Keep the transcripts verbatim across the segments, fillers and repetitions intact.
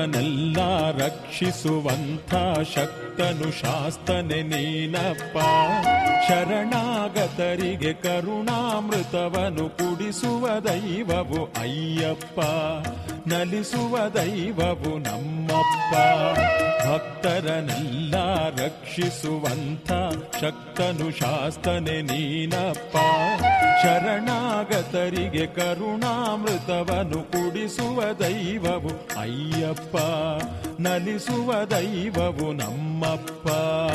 ಭಕ್ತರನೆಲ್ಲ ರಕ್ಷಿಸುವಂಥ ಶಕ್ತನು ಶಾಸ್ತನೆ ನೀನಪ್ಪ. ಶರಣಾಗತರಿಗೆ ಕರುಣಾಮೃತವನು ಕುಡಿಸುವ ದೈವವು ಅಯ್ಯಪ್ಪ, ನಲಿಸುವ ದೈವವು ನಮ್ಮಪ್ಪ. ಭಕ್ತರನೆಲ್ಲ ರಕ್ಷಿಸುವಂಥ ಶಕ್ತನು ಶಾಸ್ತನೆ ನೀನಪ್ಪ. ಶರಣಾಗತರಿಗೆ ಕರುಣಾಮೃತವನು ಕುಡಿಸುವ ದೈವವು ಅಯ್ಯಪ್ಪ, ನಲಿಸುವ ದೈವವು ನಮ್ಮಪ್ಪ.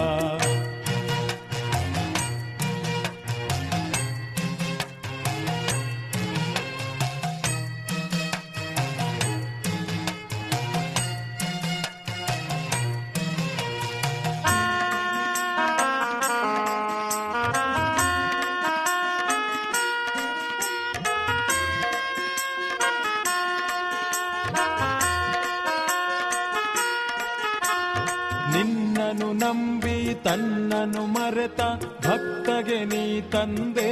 ನಿನ್ನನು ನಂಬಿ ತನ್ನನು ಮರೆತ ಭಕ್ತಗೆ ನೀ ತಂದೆ,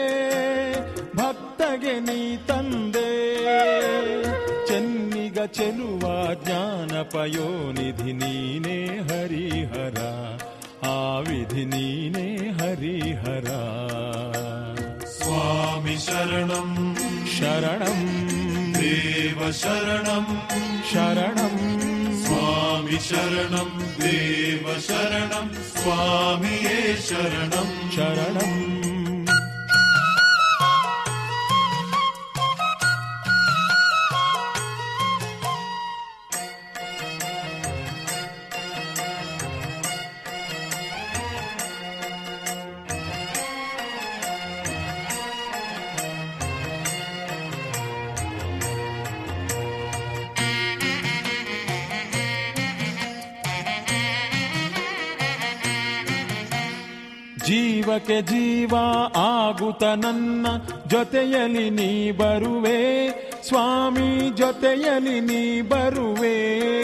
ಭಕ್ತಗೆ ನೀ ತಂದೆ. ಚೆನ್ನಿಗ ಚೆಲುವ ಜ್ಞಾನ ಪಯೋನಿಧಿ ನೀನೇ ಹರಿಹರ, ಆ ವಿಧಿ ನೀನೇ ಹರಿಹರ. ಸ್ವಾಮಿ ಶರಣಂ ಶರಣಂ ದೇವ ಶರಣಂ ಶರಣಂ ಸ್ವಾಮಿ ಶರಣಂ ದೇವ ಶರಣಂ ಸ್ವಾಮಿಯೇ ಶರಣಂ ಶರಣಂ. ಜೀವಕ್ಕೆ ಜೀವ ಆಗುತ್ತ ನನ್ನ ಜೊತೆಯಲ್ಲಿ ನೀ ಬರುವೆ ಸ್ವಾಮಿ, ಜೊತೆಯಲ್ಲಿ ನೀ ಬರುವೆ.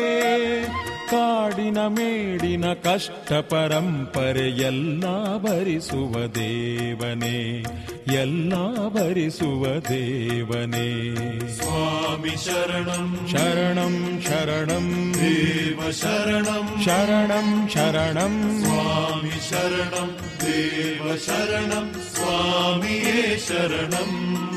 ಕಾಡಿನ ಮೇಡಿನ ಕಷ್ಟ ಪರಂಪರೆ ಎಲ್ಲ ಭರಿಸುವ ದೇವನೇ, ಎಲ್ಲ ಭರಿಸುವ ದೇವನೇ. ಸ್ವಾಮಿ ಶರಣಂ ಶರಣಂ ಶರಣಂ ದೇವ ಶರಣಂ ಶರಣಂ ಶರಣಂ ಸ್ವಾಮಿ ಶರಣಂ ದೇವ ಶರಣಂ ಸ್ವಾಮಿಯೇ ಶರಣಂ.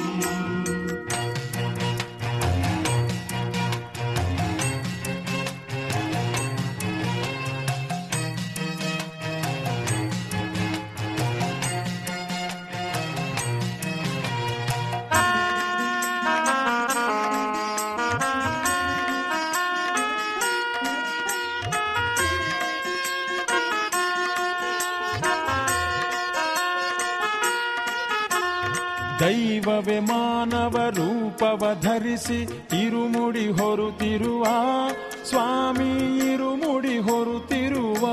ದೈವವೇ ಮಾನವ ರೂಪವ ಧರಿಸಿ ಇರುಮುಡಿ ಹೊರುತ್ತಿರುವ ಸ್ವಾಮಿ, ಇರುಮುಡಿ ಹೊರುತ್ತಿರುವ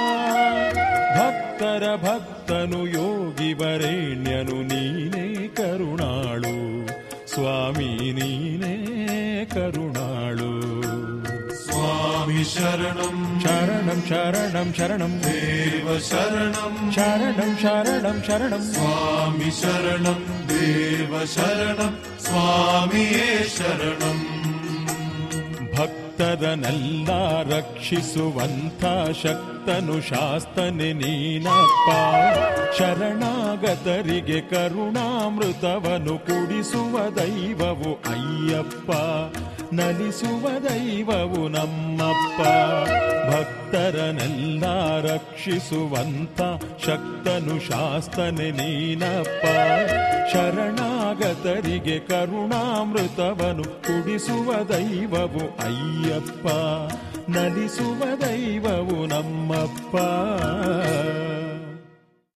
ಭಕ್ತರ ಭಕ್ತನು ಯೋಗಿ ವರೇಣ್ಯನು ನೀನೇ ಕರುಣಾಳು ಸ್ವಾಮಿ, ನೀನೇ ಕರುಣಾಳು. ಸ್ವಾಮಿ ಶರಣಂ ಶರಣಂ ಶರಣಂ ಶರಣಂ ದೇವ ಶರಣಂ ಶರಣಂ ಶರಣಂ ಶರಣಂ ಸ್ವಾಮಿ ಶರಣಂ ದೇವ ಶರಣಂ ಸ್ವಾಮಿಯೇ ಶರಣಂ. ಭಕ್ತರನೆಲ್ಲ ರಕ್ಷಿಸುವಂಥ ಶಕ್ತನು ಶಾಸ್ತನೆ ನೀನಪ್ಪ. ಶರಣಾಗತರಿಗೆ ಕರುಣಾಮೃತವನು ಕುಡಿಸುವ ದೈವವು ಅಯ್ಯಪ್ಪ, ನಲಿಸುವ ದೈವವು ನಮ್ಮಪ್ಪ. ಭಕ್ತರನೆಲ್ಲ ರಕ್ಷಿಸುವಂಥ ಶಕ್ತನು ಶಾಸ್ತನೆ ನೀನಪ್ಪ. ಶರಣಾಗತರಿಗೆ ಕರುಣಾಮೃತವನು ಕುಡಿಸುವ ದೈವವು ಅಯ್ಯಪ್ಪ, ನಲಿಸುವ ದೈವವು ನಮ್ಮಪ್ಪ.